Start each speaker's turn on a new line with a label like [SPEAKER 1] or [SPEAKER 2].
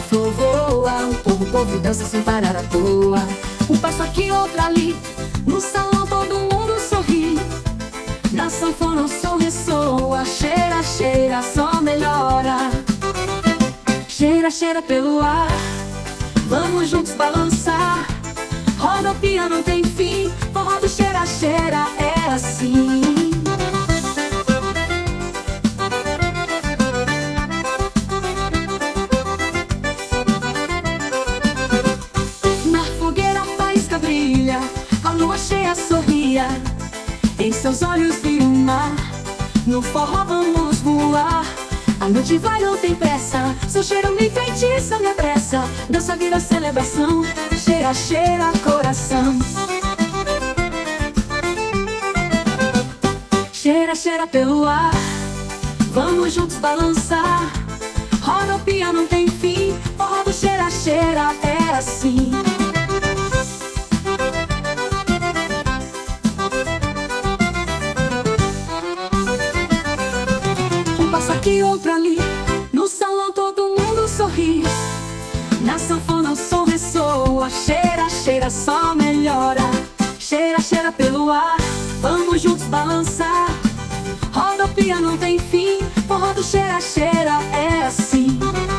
[SPEAKER 1] flor voa, o povo dança sem parar à toa. Um passo aqui, outro ali, no salão todo mundo sorri. Na sanfona o som ressoa, cheira, cheira, só melhora. Cheira, cheira pelo ar, vamos juntos balançar. Roda o piano, não tem fim, forró do cheira, cheira, é assim. Na fogueira a faísca brilha, a lua cheia sorria. Em seus olhos vi o mar, no forró vamos voar. A noite vai, não tem pressa, seu cheiro me enfeitiça, me apressa. Dança vira celebração, cheira, cheira coração. Cheira, cheira pelo ar, vamos juntos balançar. Roda o piano, não tem fim, forró do cheira, cheira, é assim. Passa aqui, outro ali, no salão todo mundo sorri. Na sanfona o som ressoa, cheira, cheira, só melhora. Cheira, cheira pelo ar, vamos juntos balançar. Roda o piano, não tem fim, forró do cheira, cheira, é assim.